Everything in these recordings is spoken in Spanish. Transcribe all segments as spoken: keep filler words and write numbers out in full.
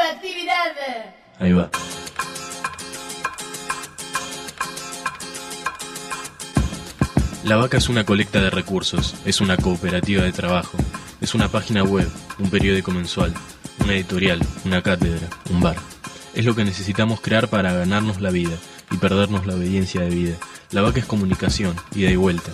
actividad. Ahí va. La Vaca es una colecta de recursos, es una cooperativa de trabajo, es una página web, un periódico mensual, una editorial, una cátedra, un bar. Es lo que necesitamos crear para ganarnos la vida y perdernos la obediencia de vida. La Vaca es comunicación, ida y vuelta.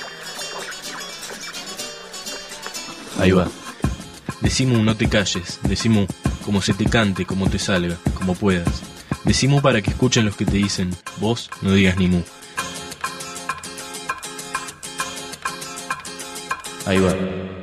Ahí va. Decimu, no te calles, decimu, como se te cante, como te salga, como puedas. Decimu para que escuchen los que te dicen, vos no digas ni mu. Ahí va.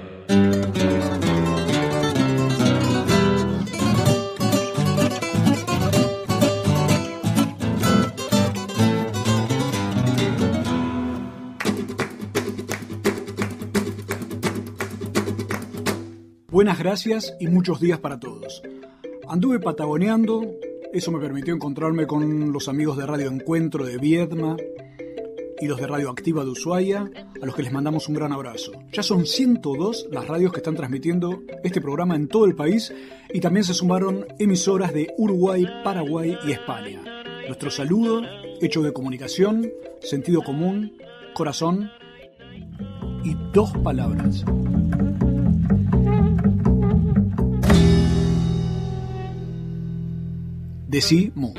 Buenas gracias y muchos días para todos. Anduve patagoneando, eso me permitió encontrarme con los amigos de Radio Encuentro de Viedma y los de Radio Activa de Ushuaia, a los que les mandamos un gran abrazo. Ya son ciento dos las radios que están transmitiendo este programa en todo el país y también se sumaron emisoras de Uruguay, Paraguay y España. Nuestro saludo, hecho de comunicación, sentido común, corazón y dos palabras. Decimu.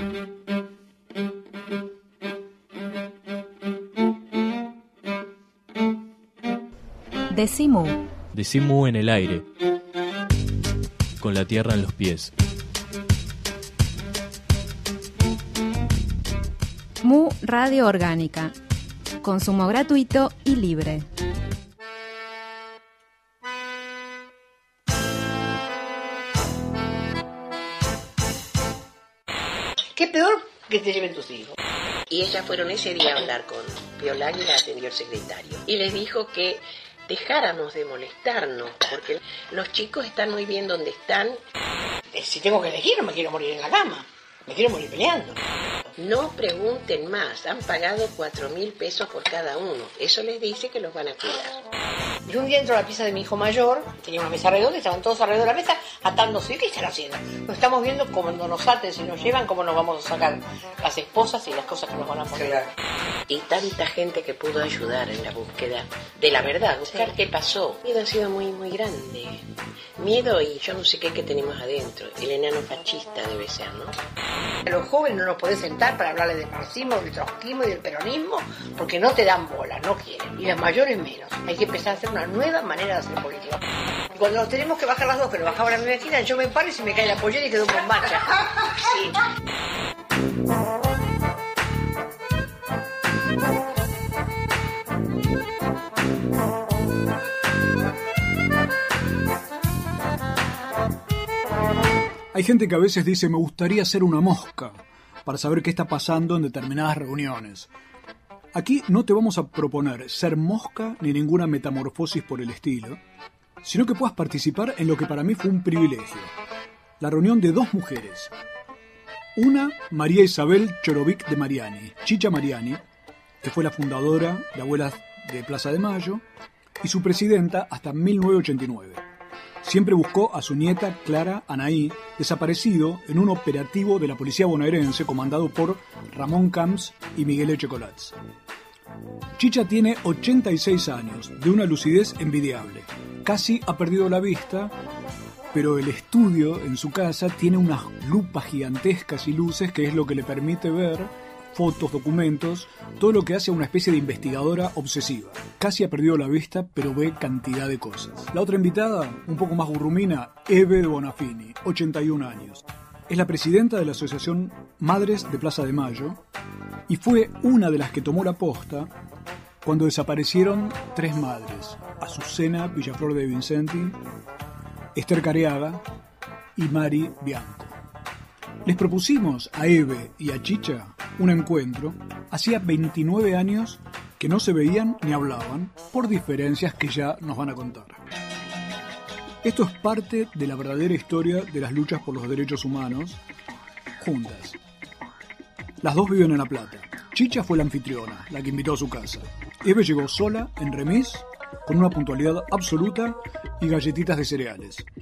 Decimu. Decimu en el aire, con la tierra en los pies. Mu Radio Orgánica. Consumo gratuito y libre. ¿Qué peor que te lleven tus hijos? Y ellas fueron ese día a hablar con Piolán y la atendió el secretario. Y les dijo que dejáramos de molestarnos, porque los chicos están muy bien donde están. Si tengo que elegir, no me quiero morir en la cama. Me quiero morir peleando. No pregunten más, han pagado cuatro mil pesos por cada uno. Eso les dice que los van a cuidar. Yo un día entro a la pieza de mi hijo mayor, tenía una mesa redonda, estaban todos alrededor de la mesa atándose. ¿Qué están haciendo? Nos estamos viendo cuando nos aten, si nos llevan, cómo nos vamos a sacar las esposas y las cosas que nos van a poner. Y tanta gente que pudo ayudar en la búsqueda de la verdad, buscar sí. Qué pasó. El miedo ha sido muy, muy grande. Miedo y yo no sé qué que tenemos adentro. El enano fascista debe ser, ¿no? A los jóvenes no los podés sentar para hablarles del marxismo, del trotskismo y del peronismo, porque no te dan bola, no quieren. Y los mayores menos. Hay que empezar a hacer una nueva manera de hacer política. Y cuando nos tenemos que bajar las dos, pero bajaba la misma esquina, yo me paro y se me cae la pollera y quedo con mancha. Sí. Hay gente que a veces dice, me gustaría ser una mosca para saber qué está pasando en determinadas reuniones. Aquí no te vamos a proponer ser mosca ni ninguna metamorfosis por el estilo, sino que puedas participar en lo que para mí fue un privilegio. La reunión de dos mujeres. Una, María Isabel Chorovic de Mariani, Chicha Mariani, que fue la fundadora de Abuelas de Plaza de Mayo, y su presidenta hasta mil novecientos ochenta y nueve. Siempre buscó a su nieta Clara Anaí, desaparecido en un operativo de la policía bonaerense comandado por Ramón Camps y Miguel Echecolatz. Chicha tiene ochenta y seis años, de una lucidez envidiable. Casi ha perdido la vista, pero el estudio en su casa tiene unas lupas gigantescas y luces que es lo que le permite ver fotos, documentos, todo lo que hace a una especie de investigadora obsesiva. Casi ha perdido la vista, pero ve cantidad de cosas. La otra invitada, un poco más gurrumina, Eve de Bonafini, ochenta y un años. Es la presidenta de la Asociación Madres de Plaza de Mayo y fue una de las que tomó la posta cuando desaparecieron tres madres, Azucena Villaflor de Vincenti, Esther Careaga y Mari Bianco. Les propusimos a Eve y a Chicha un encuentro. Hacía veintinueve años que no se veían ni hablaban por diferencias que ya nos van a contar. Esto es parte de la verdadera historia de las luchas por los derechos humanos juntas. Las dos viven en La Plata. Chicha fue la anfitriona, la que invitó a su casa. Eve llegó sola, en remis, con una puntualidad absoluta y galletitas de cereales.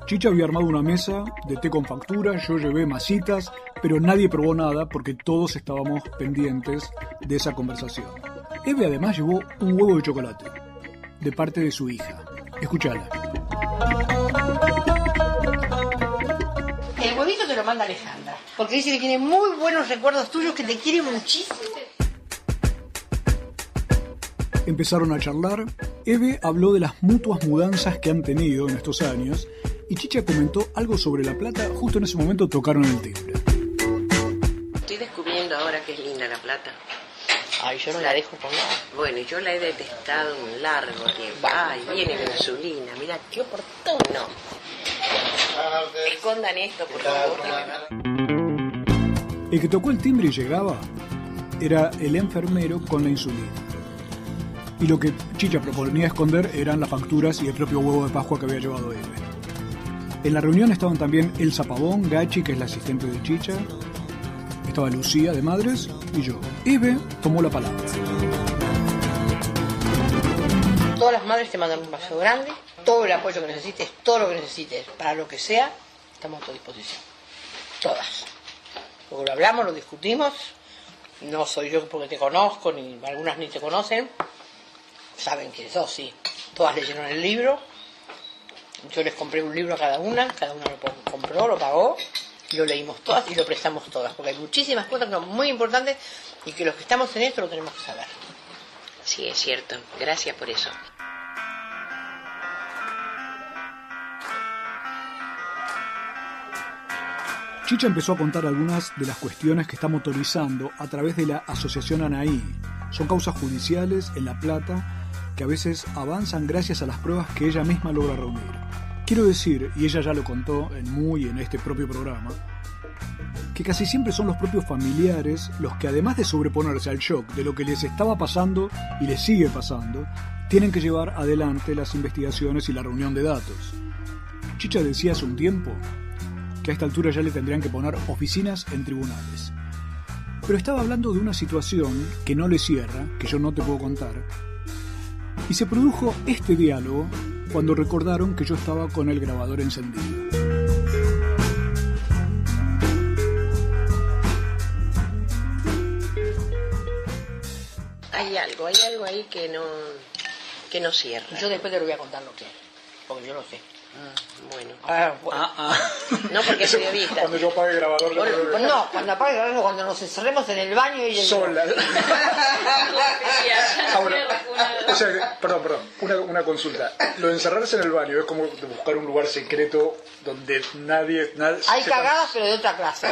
Chicha había armado una mesa de té con factura, yo llevé masitas, pero nadie probó nada porque todos estábamos pendientes de esa conversación. Eve además llevó un huevo de chocolate, de parte de su hija. Escuchala. El huevito te lo manda Alejandra, porque dice que tiene muy buenos recuerdos tuyos, que te quiere muchísimo. Empezaron a charlar. Eve habló de las mutuas mudanzas que han tenido en estos años y Chicha comentó algo sobre La Plata. Justo en ese momento tocaron el timbre. Estoy descubriendo ahora que es linda La Plata. Ay, yo no la dejo con nada. Bueno, yo la he detestado un largo tiempo. Ay, viene la insulina, mira qué oportuno. Escondan esto, por favor. El que tocó el timbre y llegaba era el enfermero con la insulina. Y lo que Chicha proponía esconder eran las facturas y el propio huevo de Pascua que había llevado Eve. En la reunión estaban también Elsa Pavón, Gachi, que es la asistente de Chicha, estaba Lucía de Madres y yo. Eve tomó la palabra. Todas las madres te mandan un vaso grande, todo el apoyo que necesites, todo lo que necesites, para lo que sea, estamos a tu disposición. Todas. Luego lo hablamos, lo discutimos. No soy yo porque te conozco, ni algunas ni te conocen. Saben quién sos, sí. Todas leyeron el libro. Yo les compré un libro a cada una, cada una lo compró, lo pagó, y lo leímos todas y lo prestamos todas, porque hay muchísimas cosas que son muy importantes y que los que estamos en esto lo tenemos que saber. Sí, es cierto. Gracias por eso. Chicha empezó a contar algunas de las cuestiones que está motorizando a través de la Asociación Anaí. Son causas judiciales en La Plata que a veces avanzan gracias a las pruebas que ella misma logra reunir. Quiero decir, y ella ya lo contó en Muy en este propio programa, que casi siempre son los propios familiares los que, además de sobreponerse al shock de lo que les estaba pasando y les sigue pasando, tienen que llevar adelante las investigaciones y la reunión de datos. Chicha decía hace un tiempo que a esta altura ya le tendrían que poner oficinas en tribunales. Pero estaba hablando de una situación que no le cierra, que yo no te puedo contar, y se produjo este diálogo cuando recordaron que yo estaba con el grabador encendido. Hay algo, hay algo ahí que no, que no cierra. Yo después te lo voy a contar lo que es, porque yo lo sé. Ah, bueno. Ah, bueno. Ah, ah. No porque es periodista. Cuando yo apague el grabador... Bueno, pues no, cuando apague el grabador, cuando nos encerremos en el baño y... Sola. Ah, bueno. O sea, que, perdón, perdón, una, una consulta. Lo de encerrarse en el baño es como de buscar un lugar secreto donde nadie... nadie Hay sepa... cagadas, pero de otra clase.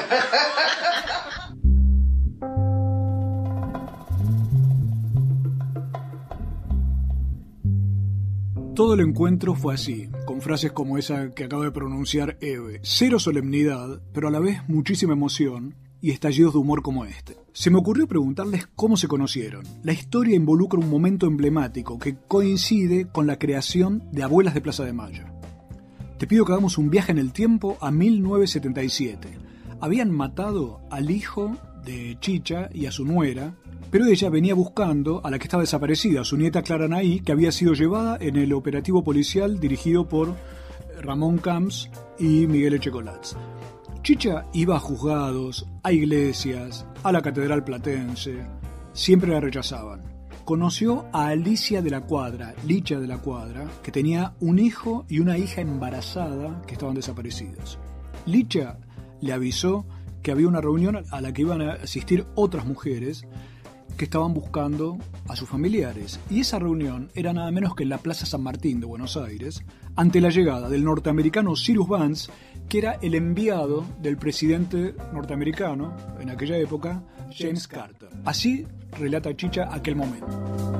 Todo el encuentro fue así, con frases como esa que acaba de pronunciar Eve. Cero solemnidad, pero a la vez muchísima emoción y estallidos de humor como este. Se me ocurrió preguntarles cómo se conocieron. La historia involucra un momento emblemático que coincide con la creación de Abuelas de Plaza de Mayo. Te pido que hagamos un viaje en el tiempo a mil novecientos setenta y siete. Habían matado al hijo de Chicha y a su nuera, pero ella venía buscando a la que estaba desaparecida, su nieta Clara Anaí, que había sido llevada en el operativo policial dirigido por Ramón Camps y Miguel Echecolatz. Chicha iba a juzgados, a iglesias, a la catedral platense. Siempre la rechazaban. Conoció a Alicia de la Cuadra, Licha de la Cuadra, que tenía un hijo y una hija embarazada que estaban desaparecidos. Licha le avisó que había una reunión a la que iban a asistir otras mujeres que estaban buscando a sus familiares. Y esa reunión era nada menos que en la Plaza San Martín de Buenos Aires, ante la llegada del norteamericano Cyrus Vance, que era el enviado del presidente norteamericano, en aquella época, James Carter. Así relata Chicha aquel momento.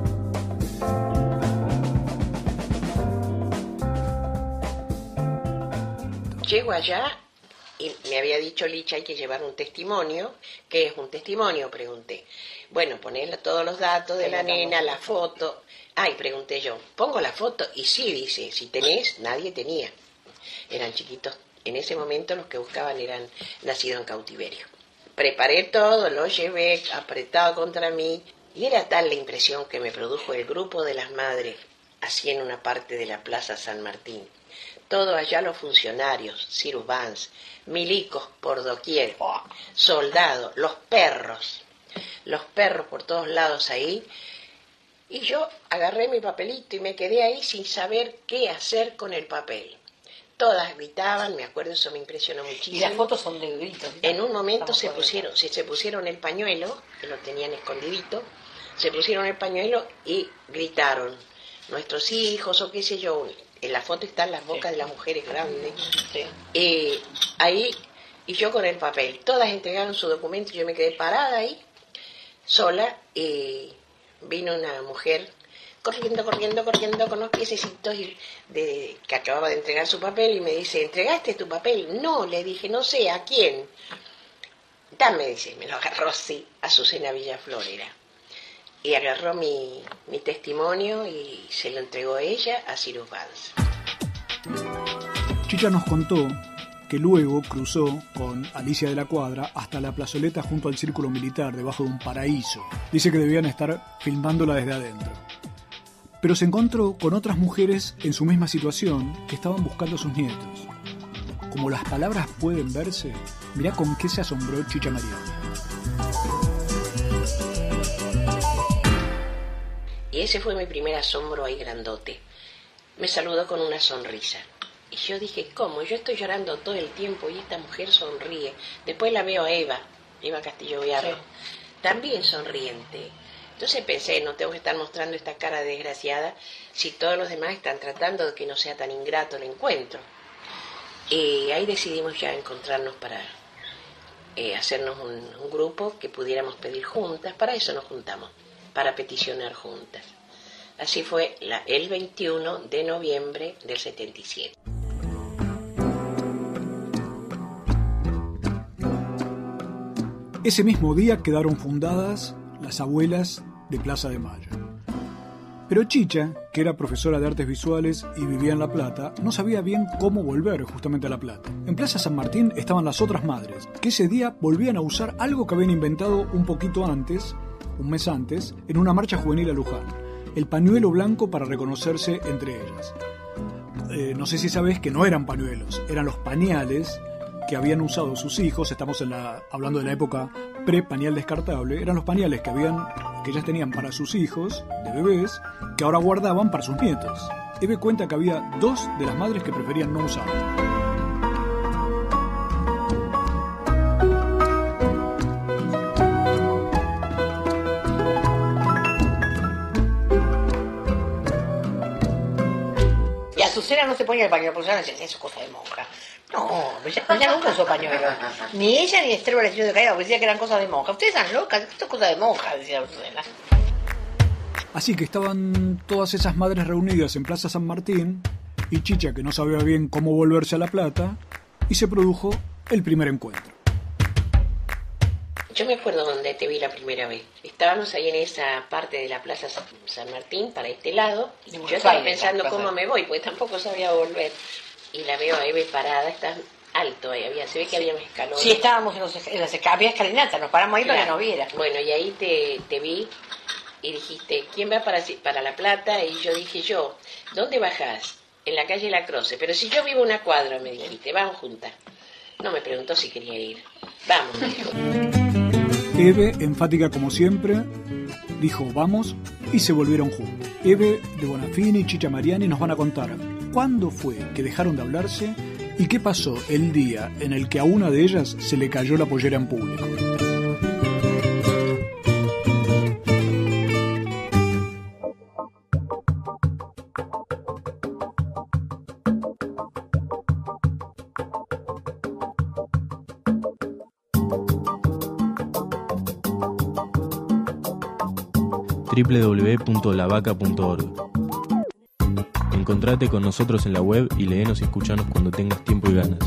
Llego allá y me había dicho Licha, hay que llevar un testimonio. ¿Qué es un testimonio? Pregunté. Bueno, ponerle todos los datos de la nena, la foto. Ay, pregunté yo, ¿pongo la foto? Y sí, dice, si tenés, nadie tenía. Eran chiquitos. En ese momento los que buscaban eran nacidos en cautiverio. Preparé todo, lo llevé apretado contra mí. Y era tal la impresión que me produjo el grupo de las madres, así en una parte de la Plaza San Martín. Todos allá los funcionarios, Cyrus Vance, milicos por doquier, oh, soldados, los perros, los perros por todos lados ahí. Y yo agarré mi papelito y me quedé ahí sin saber qué hacer con el papel. Todas gritaban, me acuerdo, eso me impresionó muchísimo. Y las fotos son de gritos. En un momento se pusieron, se, se pusieron el pañuelo, que lo tenían escondidito, se pusieron el pañuelo y gritaron, nuestros hijos o qué sé yo. En la foto están las bocas sí. de las mujeres grandes. Sí. Eh, ahí, y yo con el papel. Todas entregaron su documento y yo me quedé parada ahí, sola, y vino una mujer corriendo, corriendo, corriendo con los piececitos y de, que acababa de entregar su papel y me dice, ¿entregaste tu papel? No, le dije, no sé, ¿a quién? Dame, dice, me lo agarró así, Azucena Villaflor era. Y agarró mi, mi testimonio y se lo entregó a ella a Cyrus Vance. Chicha nos contó que luego cruzó con Alicia de la Cuadra hasta la plazoleta junto al círculo militar, debajo de un paraíso. Dice que debían estar filmándola desde adentro. Pero se encontró con otras mujeres en su misma situación que estaban buscando a sus nietos. Como las palabras pueden verse, mirá con qué se asombró Chicha Mariani. Y ese fue mi primer asombro ahí grandote. Me saludó con una sonrisa. Y yo dije, ¿cómo? Yo estoy llorando todo el tiempo y esta mujer sonríe. Después la veo a Eva, Eva Castillo Villarro, sí. también sonriente. Entonces pensé, no tengo que estar mostrando esta cara desgraciada si todos los demás están tratando de que no sea tan ingrato el encuentro. Y ahí decidimos ya encontrarnos para eh, hacernos un, un grupo que pudiéramos pedir juntas. Para eso nos juntamos, para peticionar juntas. Así fue la, el veintiuno de noviembre del setenta y siete. Ese mismo día quedaron fundadas las Abuelas de Plaza de Mayo. Pero Chicha, que era profesora de artes visuales y vivía en La Plata, no sabía bien cómo volver justamente a La Plata. En Plaza San Martín estaban las otras madres, que ese día volvían a usar algo que habían inventado un poquito antes, un mes antes, en una marcha juvenil a Luján: el pañuelo blanco para reconocerse entre ellas. Eh, no sé si sabes que no eran pañuelos, eran los pañales que habían usado sus hijos. Estamos en la, hablando de la época pre-pañal descartable. Eran los pañales que, habían, que ellas tenían para sus hijos, de bebés, que ahora guardaban para sus nietos. Eve cuenta que había dos de las madres que preferían no usarlo. Azucena no se ponía el pañuelo, porque Azucena decía, eso es cosa de monja. No, ella, ella nunca usó pañuelo. Ni ella ni Esther Valentina de Callao, porque decía que eran cosas de monja. Ustedes están locas, esto es cosa de monja, decía Azucena. Así que estaban todas esas madres reunidas en Plaza San Martín, y Chicha, que no sabía bien cómo volverse a La Plata, y se produjo el primer encuentro. Yo me acuerdo donde te vi la primera vez. Estábamos ahí en esa parte de la Plaza San Martín, para este lado. Yo estaba pensando cómo me voy, porque tampoco sabía volver. Y la veo a Eve parada, está alto ahí, había, se ve que había un escalón. Sí, estábamos en, los, en las había escalinatas, nos paramos ahí claro. para que nos viera. Bueno, y ahí te, te vi y dijiste, ¿quién va para, para La Plata? Y yo dije, yo, ¿dónde bajás? En la calle La Croce. Pero si yo vivo una cuadra, me dijiste, vamos juntas. No me preguntó si quería ir. Vamos, me dijo. Eve, enfática como siempre, dijo vamos y se volvieron juntos. Eve de Bonafini y Chicha Mariani nos van a contar cuándo fue que dejaron de hablarse y qué pasó el día en el que a una de ellas se le cayó la pollera en público. doble u doble u doble u punto la vaca punto org. Encontrate con nosotros en la web y léenos y escuchanos cuando tengas tiempo y ganas.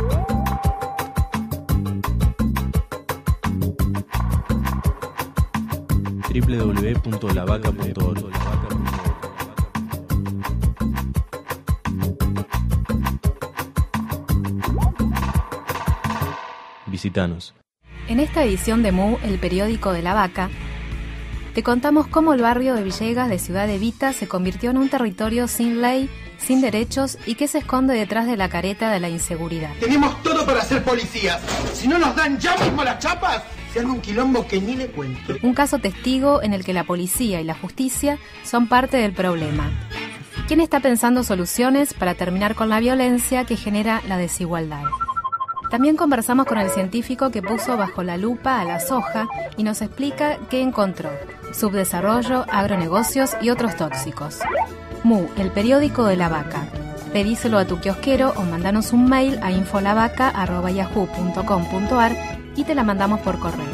doble u doble u doble u punto la vaca punto org. Visítanos. En esta edición de Mu, el periódico de la vaca, te contamos cómo el barrio de Villegas de Ciudad Evita se convirtió en un territorio sin ley sin derechos y que se esconde detrás de la careta de la inseguridad. Tenemos todo para ser policías. Si no nos dan ya mismo las chapas, se arma un quilombo que ni le cuento. Un caso testigo en el que la policía y la justicia son parte del problema. ¿Quién está pensando soluciones para terminar con la violencia que genera la desigualdad? También conversamos con el científico que puso bajo la lupa a la soja y nos explica qué encontró: subdesarrollo, agronegocios y otros tóxicos. Mu, el periódico de la vaca. Pedíselo a tu kiosquero o mandanos un mail a infolavaca arroba yahoo punto com punto ar y te la mandamos por correo.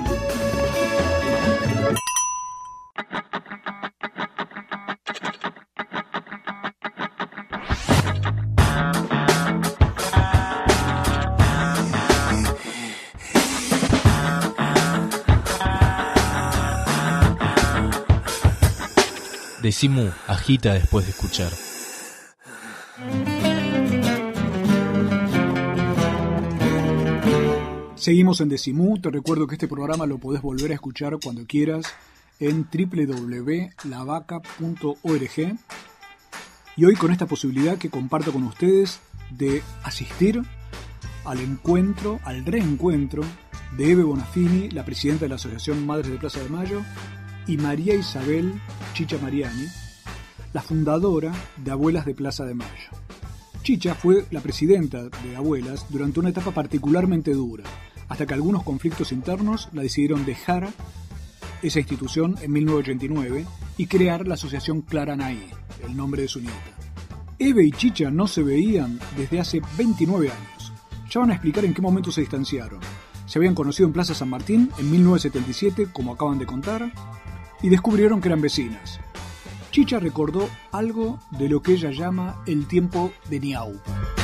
Decimu agita después de escuchar. Seguimos en Decimú. Te recuerdo que este programa lo podés volver a escuchar cuando quieras en doble u doble u doble u punto la vaca punto org. Y hoy con esta posibilidad que comparto con ustedes de asistir al encuentro, al reencuentro de Eve Bonafini, la presidenta de la Asociación Madres de Plaza de Mayo, y María Isabel Chicha Mariani, la fundadora de Abuelas de Plaza de Mayo. Chicha fue la presidenta de Abuelas durante una etapa particularmente dura, hasta que algunos conflictos internos la decidieron dejar esa institución en mil novecientos ochenta y nueve y crear la asociación Clara Naí, el nombre de su nieta. Eve y Chicha no se veían desde hace veintinueve años. Ya van a explicar en qué momento se distanciaron. Se habían conocido en Plaza San Martín en mil novecientos setenta y siete, como acaban de contar, y descubrieron que eran vecinas. Chicha recordó algo de lo que ella llama el tiempo de Niau.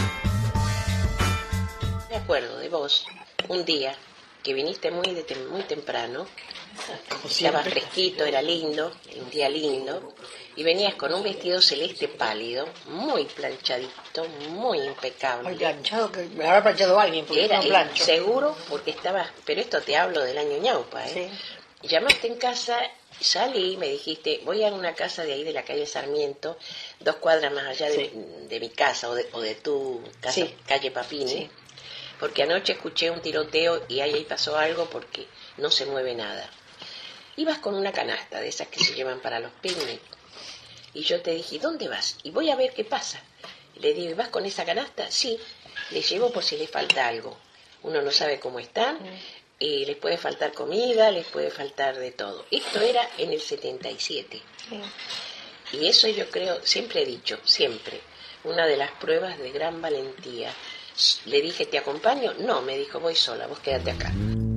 Me acuerdo de vos, un día que viniste muy, de tem- muy temprano, estaba fresquito, era lindo, un día lindo, y venías con un vestido celeste pálido, muy planchadito, muy impecable. Muy planchado, que me habrá planchado alguien, porque Era no plancho. seguro, porque estaba, pero esto te hablo del año ñaupa, ¿eh? Sí. Llamaste en casa, salí y me dijiste, voy a una casa de ahí de la calle Sarmiento, dos cuadras más allá de, sí. mi, de mi casa o de, o de tu casa, sí. calle Papini, sí. porque anoche escuché un tiroteo y ahí pasó algo porque no se mueve nada. Ibas con una canasta de esas que se llevan para los picnic. Y yo te dije, ¿dónde vas? Y voy a ver qué pasa. Y le digo, ¿vas con esa canasta? Sí, le llevo por si les falta algo. Uno no sabe cómo están, y les puede faltar comida, les puede faltar de todo. Esto era en el setenta y siete. Sí. Y eso yo creo, siempre he dicho, siempre, una de las pruebas de gran valentía. Le dije, ¿te acompaño? No, me dijo, voy sola, vos quédate acá.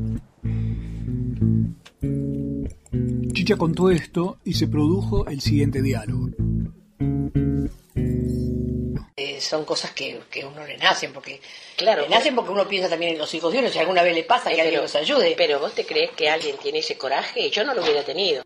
Chicha contó esto y se produjo el siguiente diálogo. Eh, son cosas que, que a uno le nacen, porque claro, le nacen porque uno piensa también en los hijos de uno, si alguna vez le pasa que pero, alguien los ayude. Pero vos te crees que alguien tiene ese coraje, yo no lo hubiera tenido.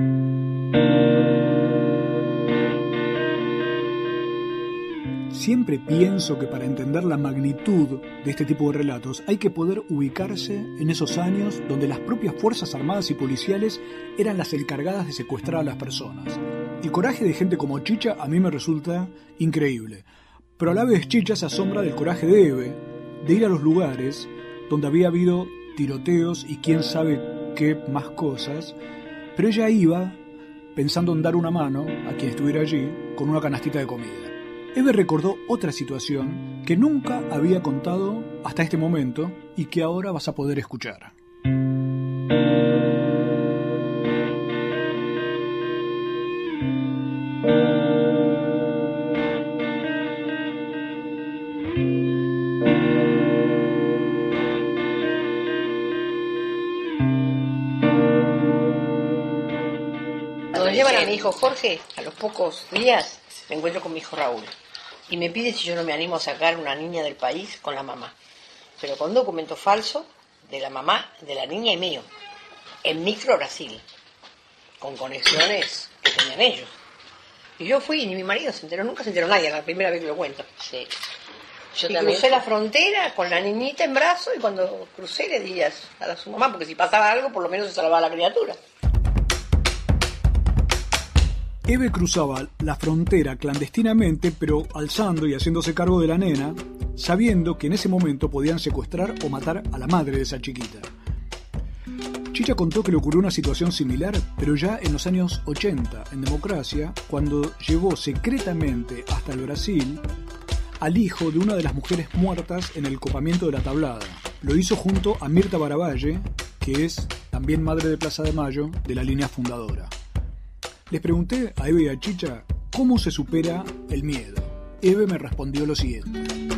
Siempre pienso que para entender la magnitud de este tipo de relatos hay que poder ubicarse en esos años donde las propias Fuerzas Armadas y policiales eran las encargadas de secuestrar a las personas. El coraje de gente como Chicha a mí me resulta increíble, pero a la vez Chicha se asombra del coraje de Eve, de ir a los lugares donde había habido tiroteos y quién sabe qué más cosas, pero ella iba pensando en dar una mano a quien estuviera allí con una canastita de comida. Eve recordó otra situación que nunca había contado hasta este momento y que ahora vas a poder escuchar. Cuando llevan a mi hijo Jorge, a los pocos días me encuentro con mi hijo Raúl y me pide si yo no me animo a sacar una niña del país con la mamá, pero con documento falso de la mamá, de la niña y mío, en Micro Brasil, con conexiones que tenían ellos. Y yo fui y ni mi marido se enteró, nunca se enteró nadie, la primera vez que lo cuento. Sí. Yo y también crucé la frontera con la niñita en brazo y cuando crucé le di a, a su mamá, porque si pasaba algo por lo menos se salvaba la criatura. Eve cruzaba la frontera clandestinamente, pero alzando y haciéndose cargo de la nena, sabiendo que en ese momento podían secuestrar o matar a la madre de esa chiquita. Chicha contó que le ocurrió una situación similar, pero ya en los años ochenta, en democracia, cuando llevó secretamente hasta el Brasil al hijo de una de las mujeres muertas en el copamiento de la Tablada. Lo hizo junto a Mirta Baravalle, que es también madre de Plaza de Mayo, de la línea fundadora. Les pregunté a Eve y a Chicha cómo se supera el miedo. Eve me respondió lo siguiente.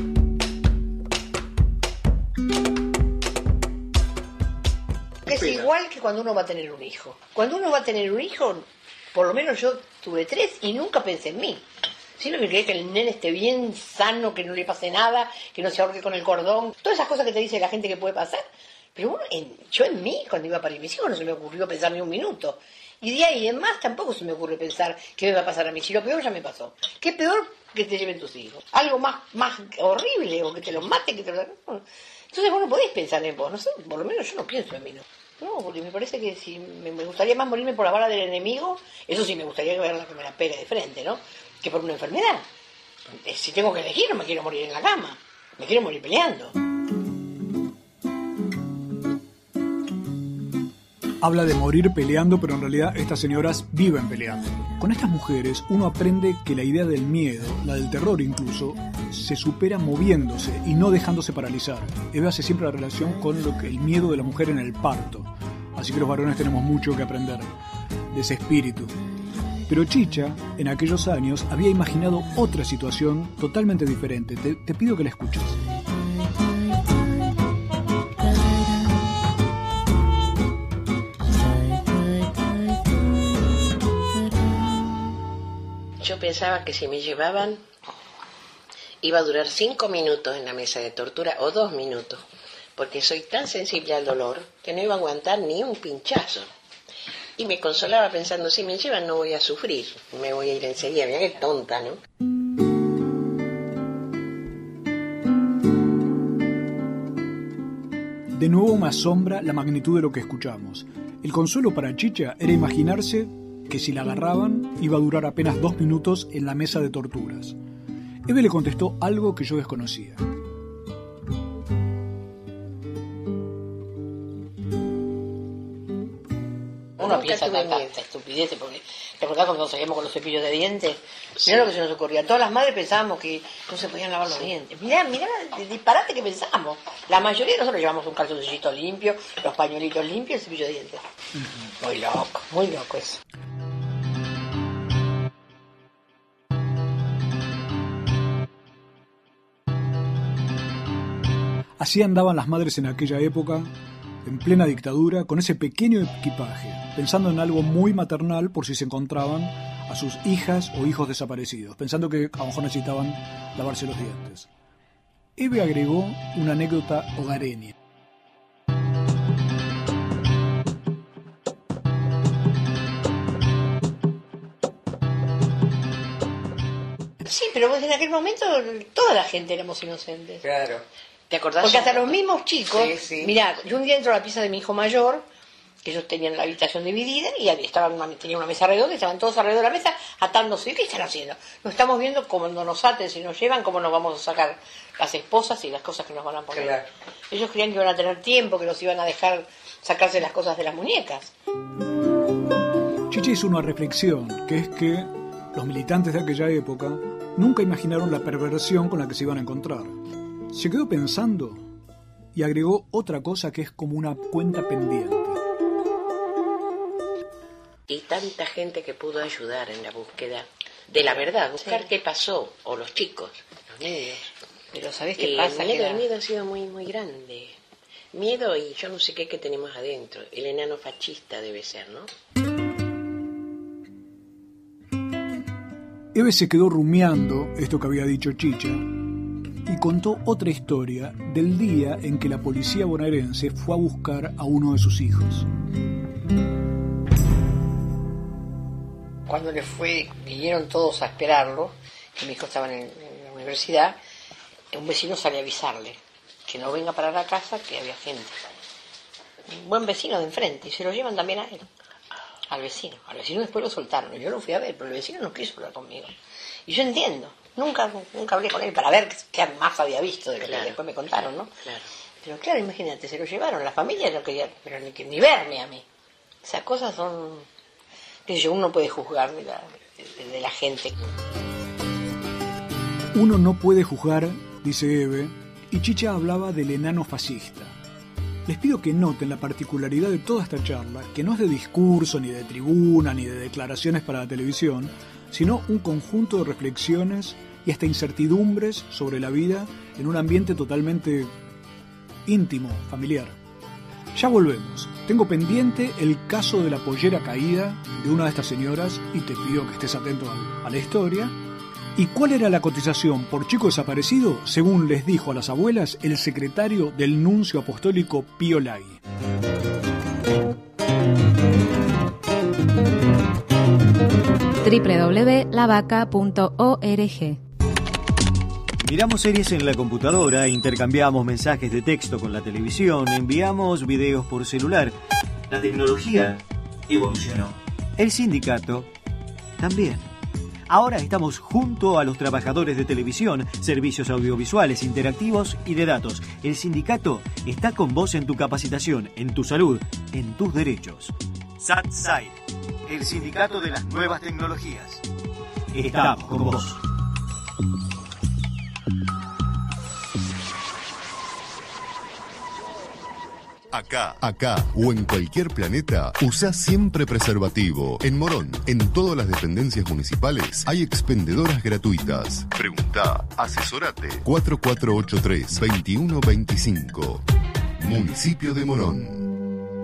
Es igual que cuando uno va a tener un hijo. Cuando uno va a tener un hijo, por lo menos yo tuve tres y nunca pensé en mí. Sino que quería que el nene esté bien sano, que no le pase nada, que no se ahorque con el cordón. Todas esas cosas que te dice la gente que puede pasar. Pero bueno, en, yo en mí, cuando iba a parir mis hijos, no se me ocurrió pensar ni un minuto. Y de ahí en más tampoco se me ocurre pensar qué me va a pasar a mí. Si lo peor ya me pasó. ¿Qué peor que te lleven tus hijos? Algo más, más horrible, o que te los maten, que te los... Entonces vos no podés pensar en vos, no sé, por lo menos yo no pienso en mí, ¿no? No, porque me parece que si me, me gustaría más morirme por la bala del enemigo, eso sí me gustaría verla que me la pegue de frente, ¿no? Que por una enfermedad. Si tengo que elegir, no me quiero morir en la cama, me quiero morir peleando. Habla de morir peleando, pero en realidad estas señoras viven peleando. Con estas mujeres uno aprende que la idea del miedo, la del terror incluso, se supera moviéndose y no dejándose paralizar. Eve hace siempre la relación con lo que el miedo de la mujer en el parto. Así que los varones tenemos mucho que aprender de ese espíritu. Pero Chicha, en aquellos años, había imaginado otra situación totalmente diferente. Te, te pido que la escuches. Yo pensaba que si me llevaban iba a durar cinco minutos en la mesa de tortura o dos minutos, porque soy tan sensible al dolor que no iba a aguantar ni un pinchazo. Y me consolaba pensando, si me llevan no voy a sufrir, me voy a ir enseguida. Mira qué tonta, ¿no? De nuevo me asombra la magnitud de lo que escuchamos. El consuelo para Chicha era imaginarse que si la agarraban iba a durar apenas dos minutos en la mesa de torturas. Eve le contestó algo que yo desconocía. Uno piensa tanta estupidez, porque ¿te acordás cuando salíamos con los cepillos de dientes? Sí. Mirá lo que se nos ocurría. Todas las madres pensábamos que no se podían lavar los sí. dientes. Mirá, mirá el disparate que pensábamos. La mayoría de nosotros llevamos un calzoncillito limpio, los pañuelitos limpios y el cepillo de dientes. Uh-huh. Muy loco, muy loco eso. Así andaban las madres en aquella época, en plena dictadura, con ese pequeño equipaje, pensando en algo muy maternal por si se encontraban a sus hijas o hijos desaparecidos, pensando que a lo mejor necesitaban lavarse los dientes. Eve agregó una anécdota hogareña. Sí, pero en aquel momento toda la gente éramos inocentes. Claro. ¿Te acordás? Porque hasta los mismos chicos, sí, sí. Mirá, yo un día entro a la pieza de mi hijo mayor, que ellos tenían la habitación dividida, y estaban una, tenía una mesa redonda, y estaban todos alrededor de la mesa atándose. ¿Qué están haciendo? Nos estamos viendo cómo nos aten, si nos llevan, cómo nos vamos a sacar las esposas y las cosas que nos van a poner. Claro. Ellos creían que iban a tener tiempo, que nos iban a dejar sacarse las cosas de las muñecas. Chicha hizo una reflexión, que es que los militantes de aquella época nunca imaginaron la perversión con la que se iban a encontrar. Se quedó pensando y agregó otra cosa que es como una cuenta pendiente. Y tanta gente que pudo ayudar en la búsqueda de la verdad, buscar sí. qué pasó, o los chicos, los niños. Pero ¿sabés qué el pasa? Miedo, que el miedo ha sido muy, muy grande. Miedo y yo no sé qué que tenemos adentro. El enano fascista debe ser, ¿no? Eve se quedó rumiando esto que había dicho Chicha y contó otra historia del día en que la policía bonaerense fue a buscar a uno de sus hijos. Cuando le fue, vinieron todos a esperarlo, que mi hijo estaba en, en la universidad, un vecino sale a avisarle que no venga para la casa, que había gente. Un buen vecino de enfrente, y se lo llevan también a él. al vecino. Al vecino después lo soltaron. Yo lo fui a ver, pero el vecino no quiso hablar conmigo. Y yo entiendo. Nunca, nunca hablé con él para ver qué más había visto de lo claro. que después me contaron, ¿no? Claro. Pero claro, imagínate, se lo llevaron. La familia no quería, pero ni, ni verme a mí. O sea, cosas son... qué sé yo, uno puede juzgar de la, de, de la gente. Uno no puede juzgar, dice Eve, y Chicha hablaba del enano fascista. Les pido que noten la particularidad de toda esta charla, que no es de discurso, ni de tribuna, ni de declaraciones para la televisión, sino un conjunto de reflexiones y hasta incertidumbres sobre la vida en un ambiente totalmente íntimo, familiar. Ya volvemos. Tengo pendiente el caso de la pollera caída de una de estas señoras y te pido que estés atento a la historia. ¿Y cuál era la cotización por chico desaparecido, según les dijo a las abuelas el secretario del nuncio apostólico Pío Lagui? doble u doble u doble u punto la vaca punto org. Miramos series en la computadora, intercambiamos mensajes de texto con la televisión, enviamos videos por celular. La tecnología evolucionó. El sindicato también. Ahora estamos junto a los trabajadores de televisión, servicios audiovisuales, interactivos y de datos. El sindicato está con vos en tu capacitación, en tu salud, en tus derechos. SatSide, el sindicato de las nuevas tecnologías. Estamos con vos. Acá, acá o en cualquier planeta, usá siempre preservativo. En Morón, en todas las dependencias municipales, hay expendedoras gratuitas. Preguntá, asesorate. cuatro cuatro ocho tres, dos uno dos cinco. Municipio de Morón.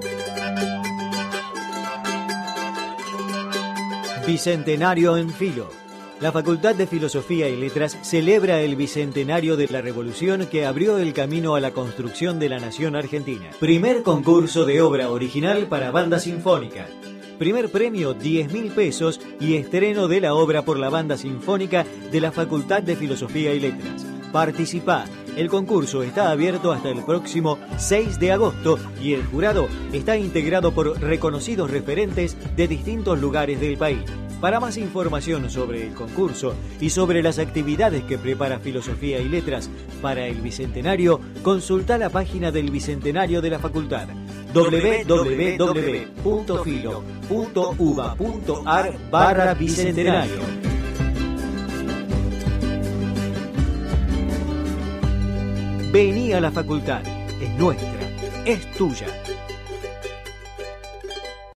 Bicentenario en Filo. La Facultad de Filosofía y Letras celebra el bicentenario de la revolución que abrió el camino a la construcción de la nación argentina. Primer concurso de obra original para banda sinfónica. Primer premio diez mil pesos y estreno de la obra por la banda sinfónica de la Facultad de Filosofía y Letras. Participá. El concurso está abierto hasta el próximo seis de agosto y el jurado está integrado por reconocidos referentes de distintos lugares del país. Para más información sobre el concurso y sobre las actividades que prepara Filosofía y Letras para el Bicentenario, consulta la página del Bicentenario de la Facultad doble u doble u doble u punto filo punto uva punto ar barra Bicentenario. Vení a la Facultad, es nuestra, es tuya.